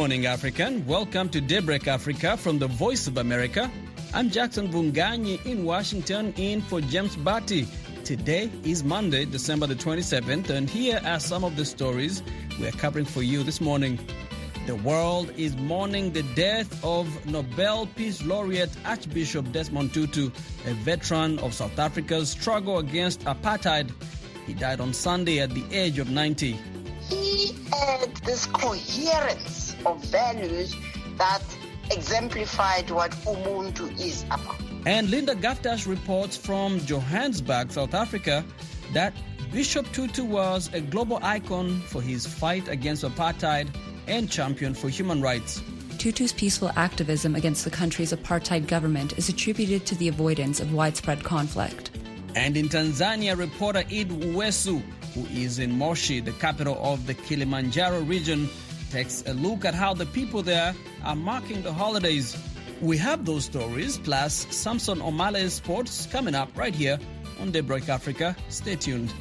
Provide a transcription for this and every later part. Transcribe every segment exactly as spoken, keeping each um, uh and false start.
morning, African. Welcome to Daybreak Africa from the Voice of America. I'm Jackson Vunganyi in Washington, in for James Batty. Today is Monday, December the twenty-seventh, and here are some of the stories we're covering for you this morning. The world is mourning the death of Nobel Peace Laureate Archbishop Desmond Tutu, a veteran of South Africa's struggle against apartheid. He died on Sunday at the age of ninety. He had this coherence of values that exemplified what Ubuntu is about. And Linda Gaftash reports from Johannesburg, South Africa, that Bishop Tutu was a global icon for his fight against apartheid and champion for human rights. Tutu's peaceful activism against the country's apartheid government is attributed to the avoidance of widespread conflict. And in Tanzania, reporter Id Uwesu, who is in Moshi, the capital of the Kilimanjaro region, takes a look at how the people there are marking the holidays. We have those stories, plus Samson Omale's sports coming up right here on Daybreak Africa. Stay tuned.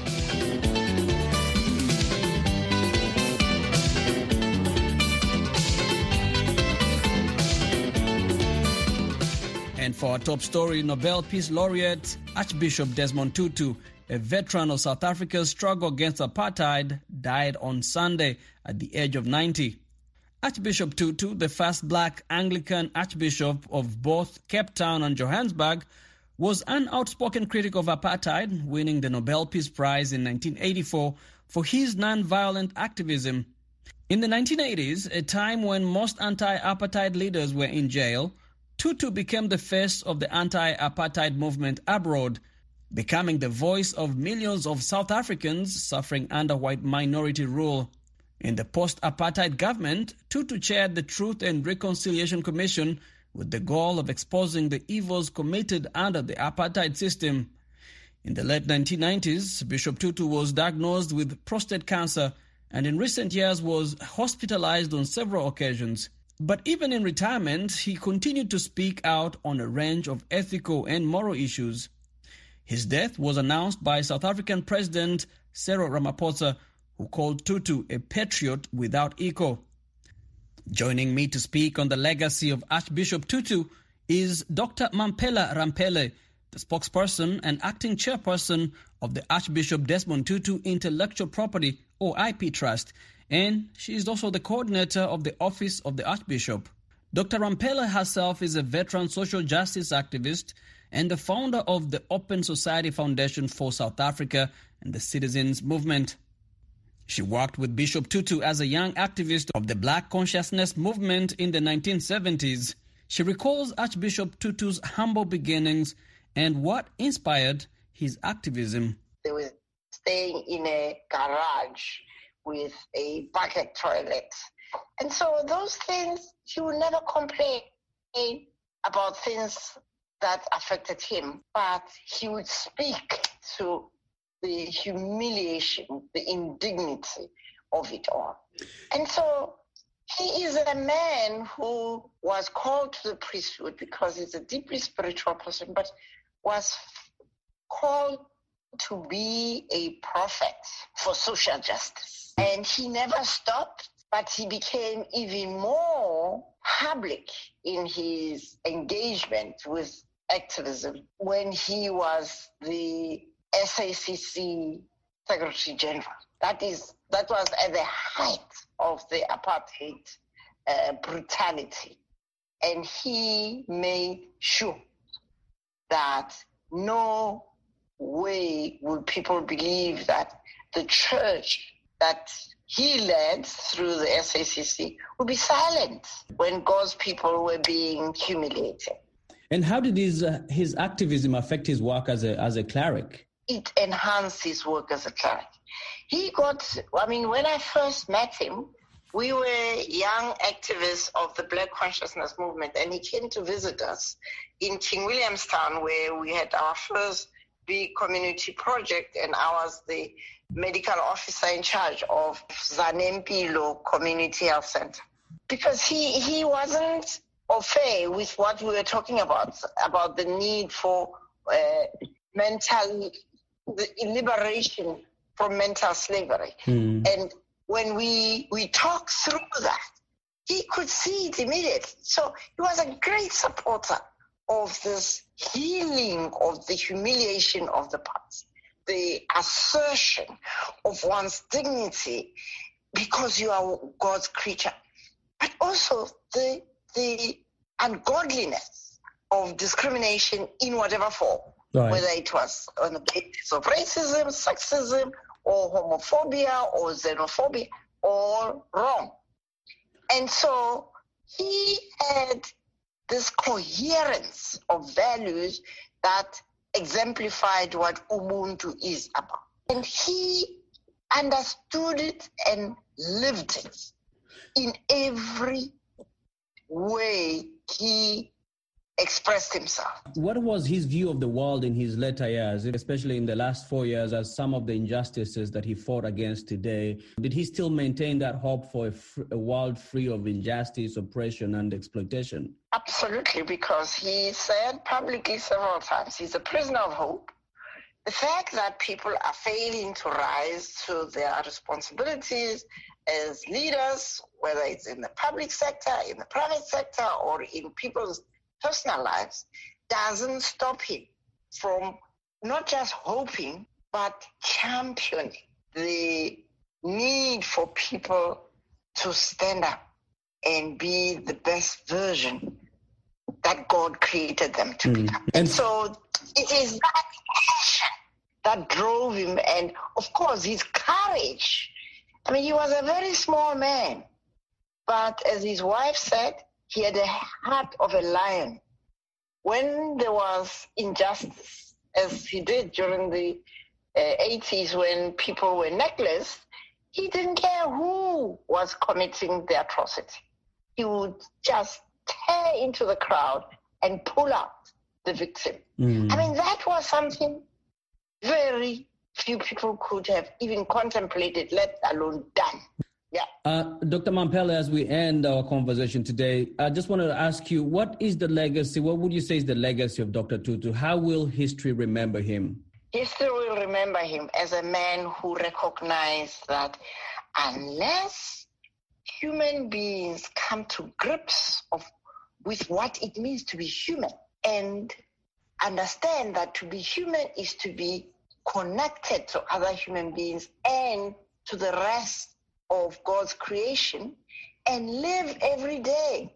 And for our top story, Nobel Peace Laureate Archbishop Desmond Tutu, a veteran of South Africa's struggle against apartheid, died on Sunday at the age of ninety. Archbishop Tutu, the first black Anglican archbishop of both Cape Town and Johannesburg, was an outspoken critic of apartheid, winning the Nobel Peace Prize in nineteen eighty-four for his non-violent activism. In the nineteen eighties, a time when most anti-apartheid leaders were in jail, Tutu became the face of the anti-apartheid movement abroad, becoming the voice of millions of South Africans suffering under white minority rule. In the post-apartheid government, Tutu chaired the Truth and Reconciliation Commission with the goal of exposing the evils committed under the apartheid system. In the late nineteen nineties, Bishop Tutu was diagnosed with prostate cancer and in recent years was hospitalized on several occasions. But even in retirement, he continued to speak out on a range of ethical and moral issues. His death was announced by South African President Cyril Ramaphosa, who called Tutu a patriot without equal. Joining me to speak on the legacy of Archbishop Tutu is Doctor Mamphela Ramphele, the spokesperson and acting chairperson of the Archbishop Desmond Tutu Intellectual Property, or I P Trust, and she is also the coordinator of the Office of the Archbishop. Doctor Ramphele herself is a veteran social justice activist and the founder of the Open Society Foundation for South Africa and the Citizens Movement. She worked with Bishop Tutu as a young activist of the Black Consciousness Movement in the nineteen seventies. She recalls Archbishop Tutu's humble beginnings and what inspired his activism. They were staying in a garage with a bucket toilet. And so those things, he would never complain about things that affected him, but he would speak to the humiliation, the indignity of it all. And so he is a man who was called to the priesthood because he's a deeply spiritual person, but was called to be a prophet for social justice. And he never stopped, but he became even more public in his engagement with activism when he was the S A C C Secretary General. That is, that was at the height of the apartheid uh, brutality. And he made sure that no way would people believe that the church that he led through the S A C C would be silent when God's people were being humiliated. And how did his uh, his activism affect his work as a as a cleric? It enhanced his work as a cleric. He got, I mean, when I first met him, we were young activists of the Black Consciousness Movement, and he came to visit us in King Williamstown, where we had our first big community project, and I was the medical officer in charge of Zanempilo Community Health Center. Because he, he wasn't au fait with what we were talking about, about the need for uh, mental the liberation from mental slavery. Mm. And when we we talked through that, he could see it immediately. So he was a great supporter of this healing of the humiliation of the past, the assertion of one's dignity because you are God's creature, but also the, the ungodliness of discrimination in whatever form, right. Whether it was on the basis of racism, sexism, or homophobia, or xenophobia, or wrong. And so he had this coherence of values that exemplified what Ubuntu is about. And he understood it and lived it in every way he expressed himself. What was his view of the world in his later years, especially in the last four years, as some of the injustices that he fought against today? Did he still maintain that hope for a, fr- a world free of injustice, oppression, and exploitation? Absolutely, because he said publicly several times he's a prisoner of hope. The fact that people are failing to rise to their responsibilities as leaders, whether it's in the public sector, in the private sector, or in people's personal lives, doesn't stop him from not just hoping, but championing the need for people to stand up and be the best version that God created them to mm. become. And so it is that passion that drove him, and of course his courage. I mean, he was a very small man, but as his wife said, he had a heart of a lion. When there was injustice, as he did during the uh, eighties when people were necklaced, he didn't care who was committing the atrocity. He would just tear into the crowd and pull out the victim. Mm. I mean, that was something very few people could have even contemplated, let alone done. Yeah. Uh, Doctor Mampela, as we end our conversation today, I just wanted to ask you, what is the legacy, what would you say is the legacy of Doctor Tutu? How will history remember him? History will remember him as a man who recognized that unless human beings come to grips of, with what it means to be human and understand that to be human is to be connected to other human beings and to the rest of God's creation, and live every day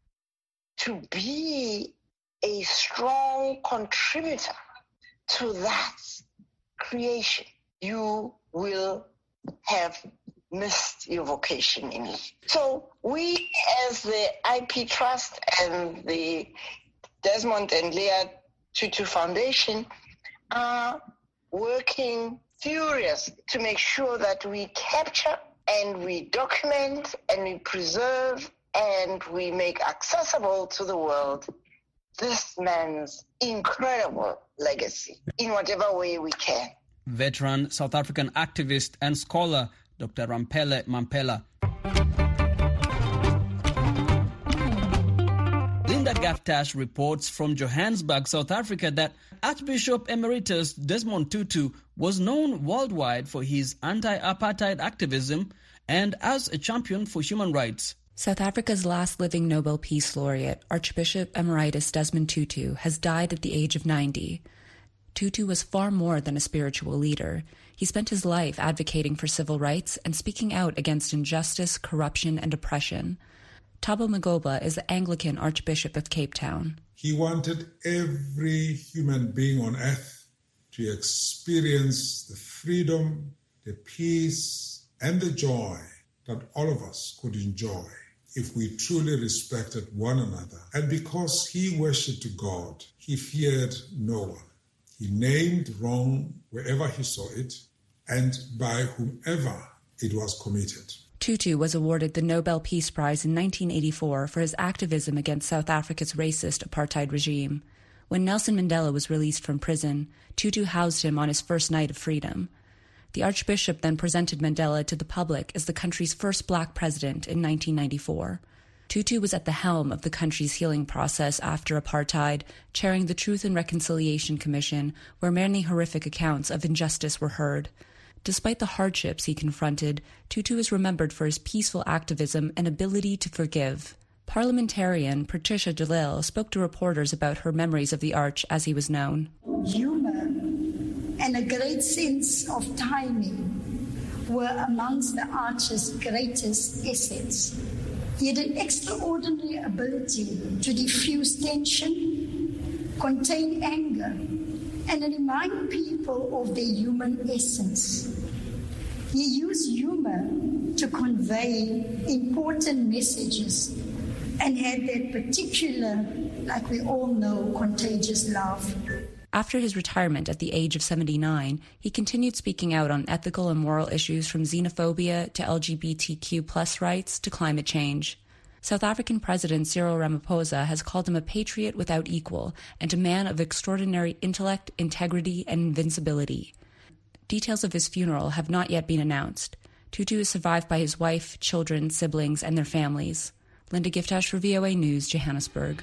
to be a strong contributor to that creation, you will have missed your vocation in life. So we, as the I P Trust and the Desmond and Leah Tutu Foundation, are working furious to make sure that we capture and we document and we preserve and we make accessible to the world this man's incredible legacy in whatever way we can. Veteran South African activist and scholar Doctor Rampele Mampela. Linda Gaftash reports from Johannesburg, South Africa, that Archbishop Emeritus Desmond Tutu was known worldwide for his anti-apartheid activism and as a champion for human rights. South Africa's last living Nobel Peace Laureate, Archbishop Emeritus Desmond Tutu, has died at the age of ninety. Tutu was far more than a spiritual leader. He spent his life advocating for civil rights and speaking out against injustice, corruption, and oppression. Thabo Magoba is the Anglican Archbishop of Cape Town. He wanted every human being on earth to experience the freedom, the peace, and the joy that all of us could enjoy if we truly respected one another. And because he worshipped God, he feared no one. He named wrong wherever he saw it and by whomever it was committed. Tutu was awarded the Nobel Peace Prize in nineteen eighty-four for his activism against South Africa's racist apartheid regime. When Nelson Mandela was released from prison, Tutu housed him on his first night of freedom. The Archbishop then presented Mandela to the public as the country's first black president in nineteen ninety-four. Tutu was at the helm of the country's healing process after apartheid, chairing the Truth and Reconciliation Commission, where many horrific accounts of injustice were heard. Despite the hardships he confronted, Tutu is remembered for his peaceful activism and ability to forgive. Parliamentarian Patricia de Lille spoke to reporters about her memories of the Arch as he was known. Humour and a great sense of timing were amongst the Arch's greatest assets. He had an extraordinary ability to diffuse tension, contain anger, and remind people of their human essence. He used humour to convey important messages and had that particular, like we all know, contagious laugh. After his retirement at the age of seventy-nine, he continued speaking out on ethical and moral issues from xenophobia to L G B T Q plus rights to climate change. South African President Cyril Ramaphosa has called him a patriot without equal and a man of extraordinary intellect, integrity, and invincibility. Details of his funeral have not yet been announced. Tutu is survived by his wife, children, siblings, and their families. Linda Giftash for V O A News, Johannesburg.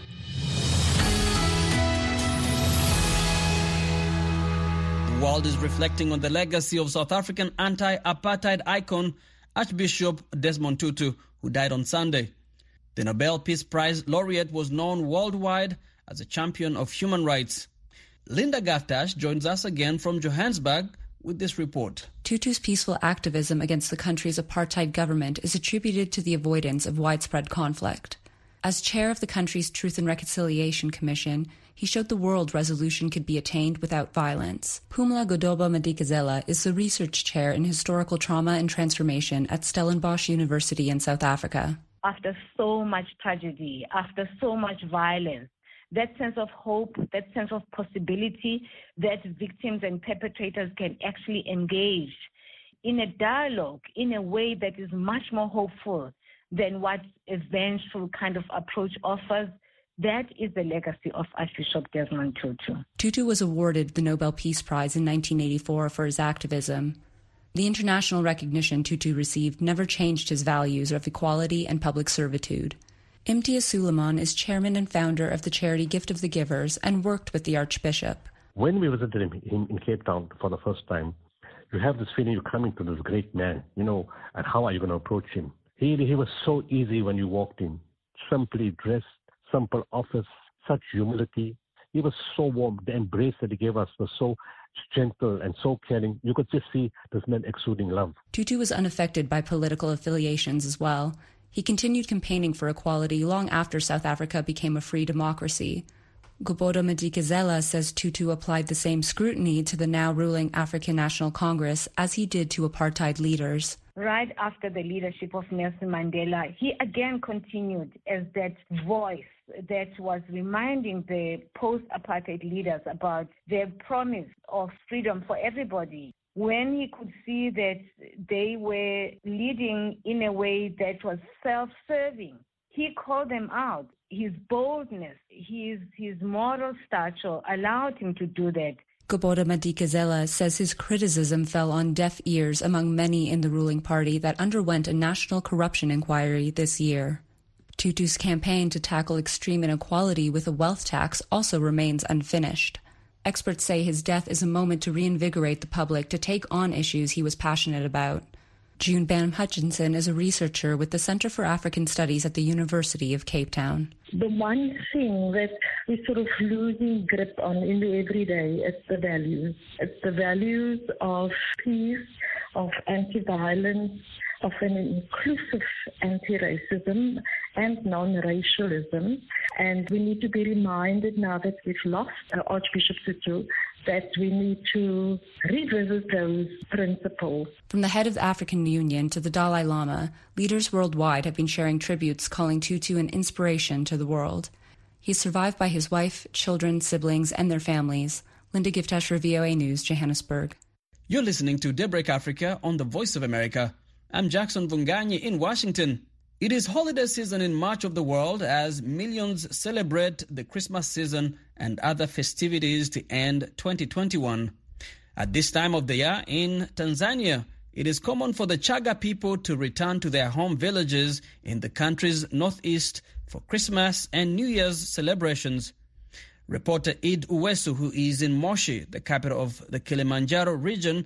The world is reflecting on the legacy of South African anti-apartheid icon Archbishop Desmond Tutu, who died on Sunday. The Nobel Peace Prize laureate was known worldwide as a champion of human rights. Linda Giftash joins us again from Johannesburg with this report. Tutu's peaceful activism against the country's apartheid government is attributed to the avoidance of widespread conflict. As chair of the country's Truth and Reconciliation Commission, he showed the world resolution could be attained without violence. Phumla Godoba-Madikizela is the research chair in historical trauma and transformation at Stellenbosch University in South Africa. After so much tragedy, after so much violence, that sense of hope, that sense of possibility that victims and perpetrators can actually engage in a dialogue in a way that is much more hopeful than what a vengeful kind of approach offers, that is the legacy of Archbishop Desmond Tutu. Tutu was awarded the Nobel Peace Prize in nineteen eighty-four for his activism. The international recognition Tutu received never changed his values of equality and public servitude. Imtiaz Suleiman is chairman and founder of the charity Gift of the Givers and worked with the Archbishop. When we visited him in, in Cape Town for the first time, you have this feeling you're coming to this great man, you know, and how are you going to approach him? He, he was so easy when you walked in, simply dressed, simple office, such humility. He was so warm. The embrace that he gave us was so gentle and so caring. You could just see this man exuding love. Tutu was unaffected by political affiliations as well. He continued campaigning for equality long after South Africa became a free democracy. Gobodo-Madikizela says Tutu applied the same scrutiny to the now ruling African National Congress as he did to apartheid leaders. Right after the leadership of Nelson Mandela, he again continued as that voice that was reminding the post-apartheid leaders about their promise of freedom for everybody. When he could see that they were leading in a way that was self-serving, he called them out. His boldness, his, his moral stature allowed him to do that. Gobodo-Madikizela says his criticism fell on deaf ears among many in the ruling party that underwent a national corruption inquiry this year. Tutu's campaign to tackle extreme inequality with a wealth tax also remains unfinished. Experts say his death is a moment to reinvigorate the public to take on issues he was passionate about. June Bam Hutchinson is a researcher with the Center for African Studies at the University of Cape Town. The one thing that we're sort of losing grip on in the everyday is the values. It's the values of peace, of anti-violence, of an inclusive anti-racism and non-racialism. And we need to be reminded now that we've lost Archbishop Tutu that we need to revisit those principles. From the head of the African Union to the Dalai Lama, leaders worldwide have been sharing tributes calling Tutu an inspiration to the world. He's survived by his wife, children, siblings, and their families. Linda Giftash for V O A News, Johannesburg. You're listening to Daybreak Africa on the Voice of America. I'm Jackson Vunganyi in Washington. It is holiday season in much of the world as millions celebrate the Christmas season and other festivities to end twenty twenty-one. At this time of the year in Tanzania, it is common for the Chaga people to return to their home villages in the country's northeast for Christmas and New Year's celebrations. Reporter Id Uwesu, who is in Moshi, the capital of the Kilimanjaro region,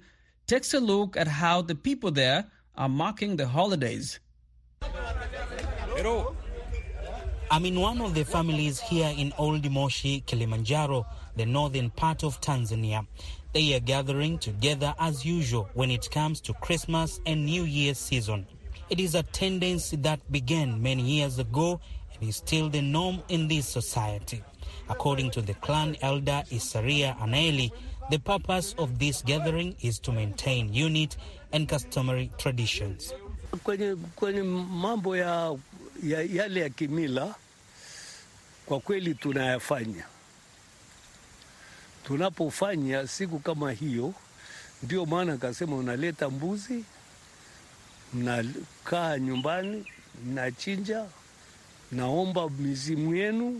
takes a look at how the people there are marking the holidays. I'm in one of the families here in Old Moshi, Kilimanjaro, the northern part of Tanzania. They are gathering together as usual when it comes to Christmas and New Year's season. It is a tendency that began many years ago and is still the norm in this society. According to the clan elder Isaria Anaeli, the purpose of this gathering is to maintain unity and customary traditions. Kwenye, kwenye mambo ya, ya yale ya kimila, kwa kweli tunayafanya. Tunapofanya siku kama hiyo, ndio maana kasema unaleta mbuzi, mnakaa nyumbani, mnachinja, naomba mizimu yenu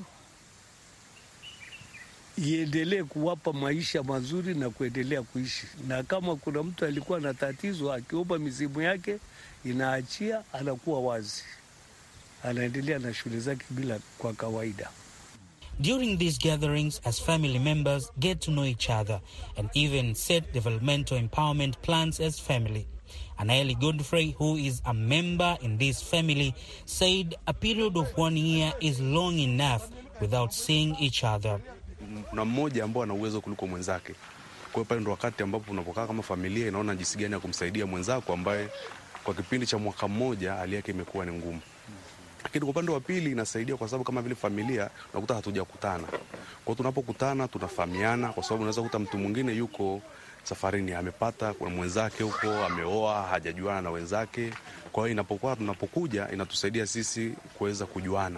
iendelee kuwapa maisha mazuri na kuendelea kuishi. Na kama kuna mtu alikuwa na tatizo, akiomba mizimu yake inaachia, anakuwa wazi, anaendelea na shule zake bila kwa kawaida. During these gatherings, as family members get to know each other and even set developmental empowerment plans as family. Anaeli Godfrey, who is a member in this family, said a period of one year is long enough without seeing each other. Kuna mmoja ambao ana uwezo kuliko mwenzake. Kwa hiyo pale ndo wakati ambapo unapokaa kama familia inaona jinsi gani ya kumsaidia mwenzako ambaye kwa kipindi cha mwaka mmoja hali yake imekuwa ni ngumu. Lakini kwa upande wa pili inasaidia kwa sababu kama vile familia unakuta hatujakutana. Kwa hiyo tunapokutana tunafahamiana kwa sababu unaweza kukuta mtu mwingine yuko safarini amepata kwa mwenzake huko ameoa hajajuana na wenzake. Kwa hiyo inapokuwa tunapokuja inatusaidia sisi kuweza kujuana.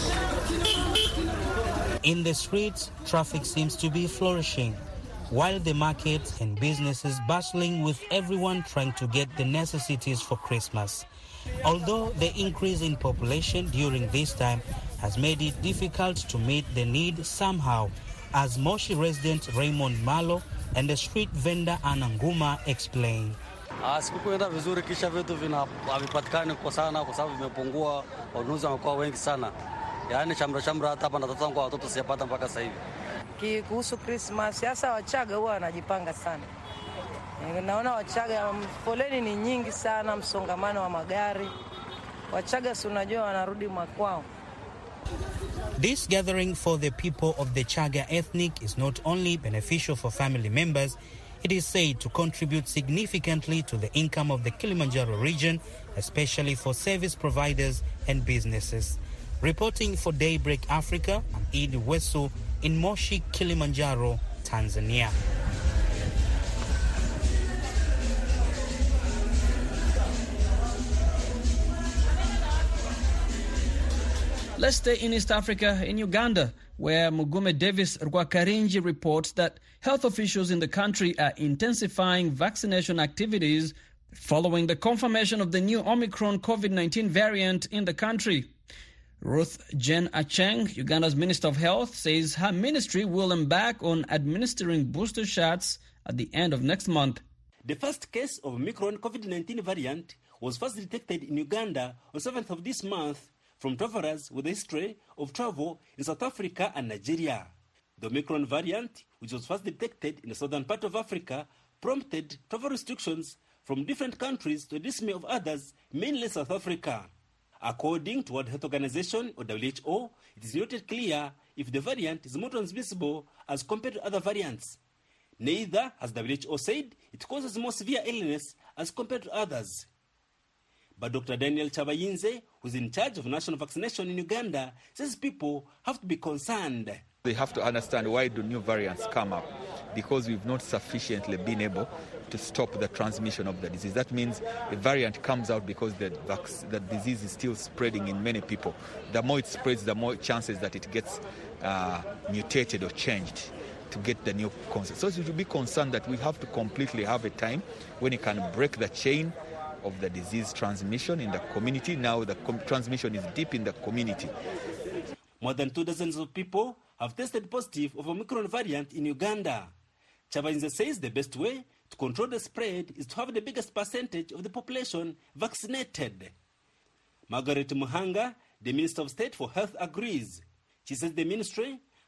In the streets, traffic seems to be flourishing, while the markets and businesses bustling with everyone trying to get the necessities for Christmas. Although the increase in population during this time has made it difficult to meet the need somehow, as Moshi resident Raymond Malo and the street vendor Ananguma explain. Sikuenda vizuri kisha vitu vinapatikana kwa sana kwa sababu vimepungua, wanunuzi wamekuwa wengi sana. Yaani shamra shamra hata hapa natoto kwa watoto sijapata mpaka sasa hivi. Kuhusu Christmas, sasa Wachaga huwa wanajipanga sana. Naona Wachaga foleni ni nyingi sana, msongamano wa magari. Wachaga si unajua wanarudi makwao. This gathering for the people of the Chaga ethnic is not only beneficial for family members, it is said to contribute significantly to the income of the Kilimanjaro region, especially for service providers and businesses. Reporting for Daybreak Africa, I'm Idi Wesu in Moshi, Kilimanjaro, Tanzania. Let's stay in East Africa, in Uganda, where Mugume Davis Rwakarinji reports that health officials in the country are intensifying vaccination activities following the confirmation of the new Omicron COVID nineteen variant in the country. Ruth Jen Acheng, Uganda's Minister of Health, says her ministry will embark on administering booster shots at the end of next month. The first case of Omicron COVID nineteen variant was first detected in Uganda on seventh of this month from travelers with a history of travel in South Africa and Nigeria. The Omicron variant, which was first detected in the southern part of Africa, prompted travel restrictions from different countries to the dismay of others, mainly South Africa. According to World Health Organization, or W H O, it is not yet clear if the variant is more transmissible as compared to other variants. Neither, as W H O said, it causes more severe illness as compared to others. But Doctor Daniel Chabayinze, who is in charge of national vaccination in Uganda, says people have to be concerned. They have to understand why do new variants come up, because we've not sufficiently been able to stop the transmission of the disease. That means a variant comes out because the, vac- the disease is still spreading in many people. The more it spreads, the more chances that it gets uh, mutated or changed to get the new concept. So we should be concerned that we have to completely have a time when it can break the chain of the disease transmission in the community. Now the com- transmission is deep in the community. More than two dozens of people have tested positive of Omicron variant in Uganda. Chabayinze says the best way to control the spread is to have the biggest percentage of the population vaccinated. Margaret Muhanga, the Minister of State for Health, agrees. She says the ministry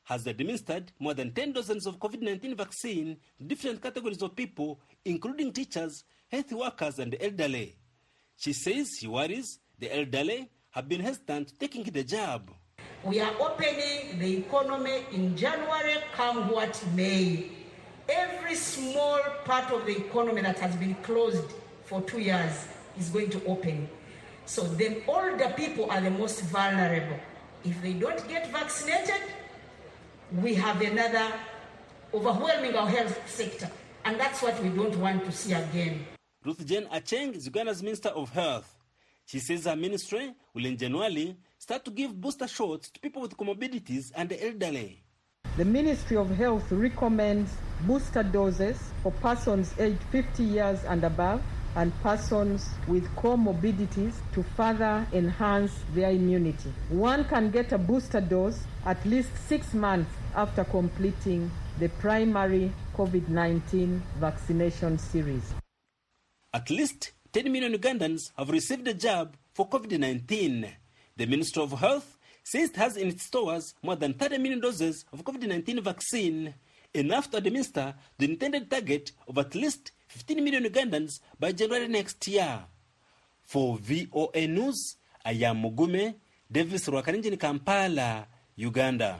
has administered more than ten dozens of COVID nineteen vaccine to different categories of people, including teachers, health workers, and the elderly. She says she worries the elderly have been hesitant taking the jab. We are opening the economy in January, come what may. Every small part of the economy that has been closed for two years is going to open. So the older people are the most vulnerable. If they don't get vaccinated, we have another overwhelming our health sector. And that's what we don't want to see again. Ruth Jane Acheng is Uganda's Minister of Health. She says her ministry will in January start to give booster shots to people with comorbidities and the elderly. The Ministry of Health recommends booster doses for persons aged fifty years and above and persons with comorbidities to further enhance their immunity. One can get a booster dose at least six months after completing the primary COVID nineteen vaccination series. At least ten million Ugandans have received a jab for COVID nineteen. The Ministry of Health says it has in its stores more than thirty million doses of COVID nineteen vaccine, enough to administer the intended target of at least fifteen million Ugandans by January next year. For V O A News, I am Mugume Davis Rwakarinji in Kampala, Uganda.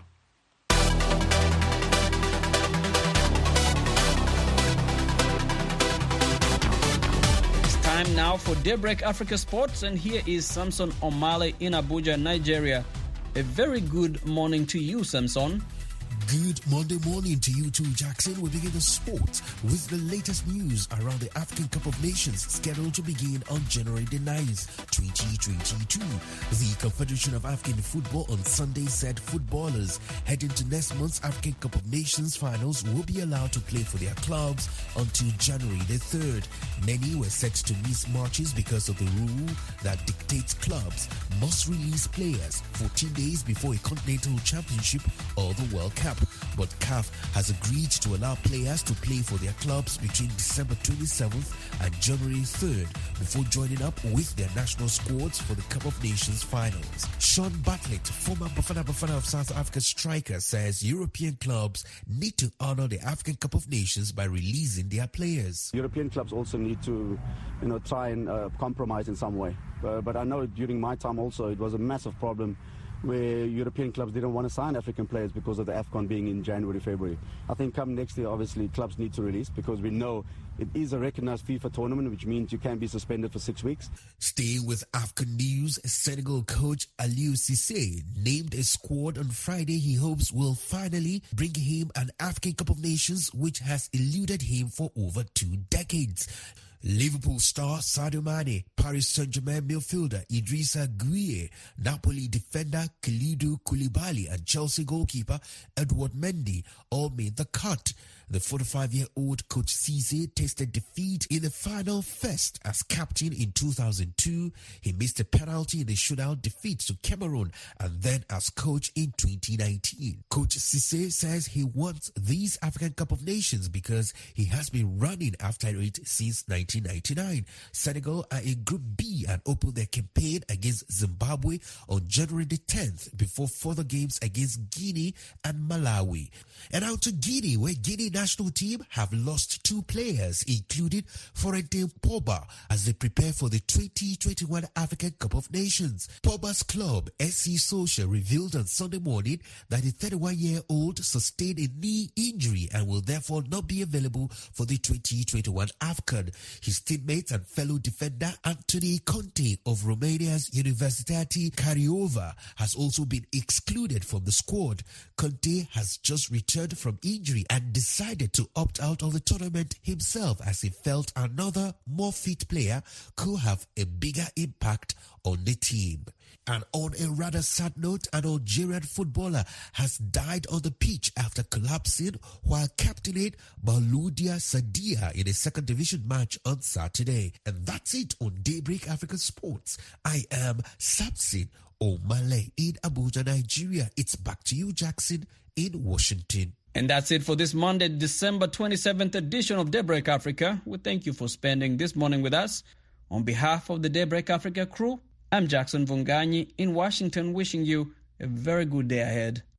Time now for Daybreak Africa Sports, and here is Samson Omale in Abuja, Nigeria. A very good morning to you, Samson. Good Monday morning to you too, Jackson. We begin the sports with the latest news around the African Cup of Nations scheduled to begin on January the ninth, twenty twenty-two. The Confederation of African Football on Sunday said footballers heading to next month's African Cup of Nations finals will be allowed to play for their clubs until January the third. Many were set to miss matches because of the rule that dictates clubs must release players fourteen days before a continental championship or the World Cup. But C A F has agreed to allow players to play for their clubs between December twenty-seventh and January third before joining up with their national squads for the Cup of Nations finals. Sean Bartlett, former Bafana Bafana of South Africa striker, says European clubs need to honor the African Cup of Nations by releasing their players. European clubs also need to, you know, try and uh, compromise in some way. Uh, but I know during my time also it was a massive problem where European clubs didn't want to sign African players because of the AFCON being in January, February. I think come next year, obviously, clubs need to release because we know it is a recognized FIFA tournament, which means you can be suspended for six weeks. Staying with African news, Senegal coach Aliou Cissé named a squad on Friday he hopes will finally bring him an African Cup of Nations, which has eluded him for over two decades. Liverpool star Sadio Mane, Paris Saint-Germain midfielder Idrissa Gueye, Napoli defender Kalidou Koulibaly and Chelsea goalkeeper Edouard Mendy all made the cut. The forty-five-year-old coach Cissé tasted defeat in the final first as captain in two thousand two. He missed a penalty in the shootout defeat to Cameroon and then as coach in twenty nineteen. Coach Cissé says he wants this African Cup of Nations because he has been running after it since nineteen ninety-nine. Senegal are in Group B and open their campaign against Zimbabwe on January the tenth before further games against Guinea and Malawi. And out to Guinea, where Guinea national team have lost two players, including Florentin Pogba, as they prepare for the twenty twenty-one African Cup of Nations. Pogba's club, S C Social, revealed on Sunday morning that the thirty-one-year-old sustained a knee injury and will therefore not be available for the twenty twenty-one AFCON. His teammate and fellow defender Anthony Conte of Romania's Universitatea Craiova has also been excluded from the squad. Conte has just returned from injury and decided to opt out of the tournament himself as he felt another more fit player could have a bigger impact on the team. And on a rather sad note, an Algerian footballer has died on the pitch after collapsing while captaining Maloudia Sadia in a second division match on Saturday. And that's it on Daybreak Africa Sports. I am Samson Omale in Abuja, Nigeria. It's back to you, Jackson, in Washington. And that's it for this Monday, December twenty-seventh edition of Daybreak Africa. We thank you for spending this morning with us. On behalf of the Daybreak Africa crew, I'm Jackson Vunganyi in Washington, wishing you a very good day ahead.